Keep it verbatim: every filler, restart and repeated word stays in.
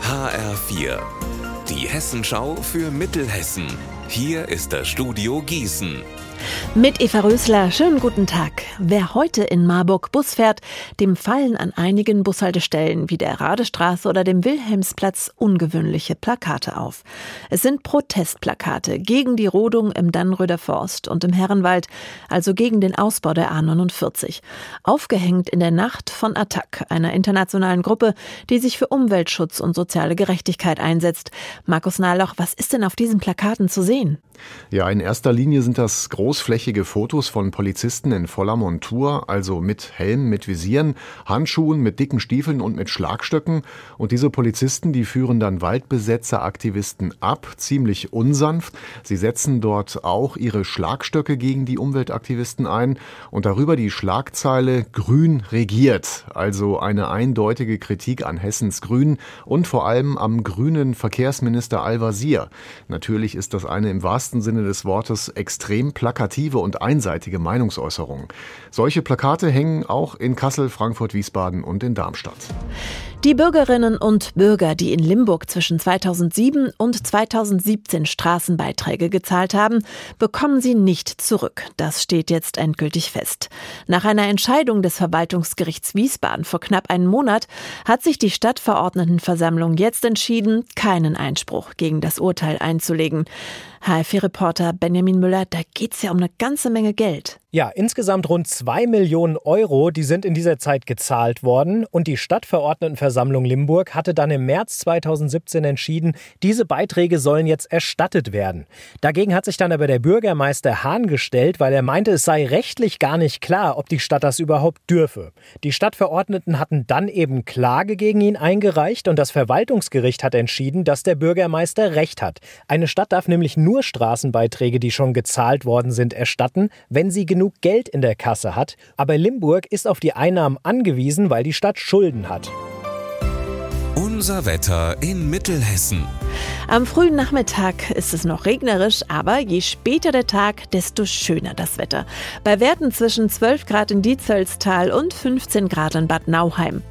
H R vier, die Hessenschau für Mittelhessen. Hier ist das Studio Gießen. Mit Eva Rösler, schönen guten Tag. Wer heute in Marburg Bus fährt, dem fallen an einigen Bushaltestellen wie der Radestraße oder dem Wilhelmsplatz ungewöhnliche Plakate auf. Es sind Protestplakate gegen die Rodung im Dannröder Forst und im Herrenwald, also gegen den Ausbau der A neunundvierzig. Aufgehängt in der Nacht von Attac, einer internationalen Gruppe, die sich für Umweltschutz und soziale Gerechtigkeit einsetzt. Markus Nahloch, was ist denn auf diesen Plakaten zu sehen? Ja, in erster Linie sind das großflächige Fotos von Polizisten in voller Montur, also mit Helm, mit Visieren, Handschuhen, mit dicken Stiefeln und mit Schlagstöcken. Und diese Polizisten, die führen dann Waldbesetzeraktivisten ab, ziemlich unsanft. Sie setzen dort auch ihre Schlagstöcke gegen die Umweltaktivisten ein und darüber die Schlagzeile Grün regiert, also eine eindeutige Kritik an Hessens Grünen und vor allem am grünen Verkehrsminister Al-Wazir. Natürlich ist das eine im wahrsten Sinne des Wortes extrem plakative und einseitige Meinungsäußerung. Solche Plakate hängen auch in Kassel, Frankfurt, Wiesbaden und in Darmstadt. Die Bürgerinnen und Bürger, die in Limburg zwischen zweitausendsieben und zweitausendsiebzehn Straßenbeiträge gezahlt haben, bekommen sie nicht zurück. Das steht jetzt endgültig fest. Nach einer Entscheidung des Verwaltungsgerichts Wiesbaden vor knapp einem Monat hat sich die Stadtverordnetenversammlung jetzt entschieden, keinen Einspruch gegen das Urteil einzulegen. H R vier-Reporter Benjamin Müller, da geht's ja um eine ganze Menge Geld. Ja, insgesamt rund zwei Millionen Euro, die sind in dieser Zeit gezahlt worden. Und die Stadtverordnetenversammlung Limburg hatte dann im März zweitausendsiebzehn entschieden, diese Beiträge sollen jetzt erstattet werden. Dagegen hat sich dann aber der Bürgermeister Hahn gestellt, weil er meinte, es sei rechtlich gar nicht klar, ob die Stadt das überhaupt dürfe. Die Stadtverordneten hatten dann eben Klage gegen ihn eingereicht und das Verwaltungsgericht hat entschieden, dass der Bürgermeister recht hat. Eine Stadt darf nämlich nur Straßenbeiträge, die schon gezahlt worden sind, erstatten, wenn sie genug Geld in der Kasse hat. Aber Limburg ist auf die Einnahmen angewiesen, weil die Stadt Schulden hat. Unser Wetter in Mittelhessen. Am frühen Nachmittag ist es noch regnerisch, aber je später der Tag, desto schöner das Wetter. Bei Werten zwischen zwölf Grad in Dietzollstal und fünfzehn Grad in Bad Nauheim.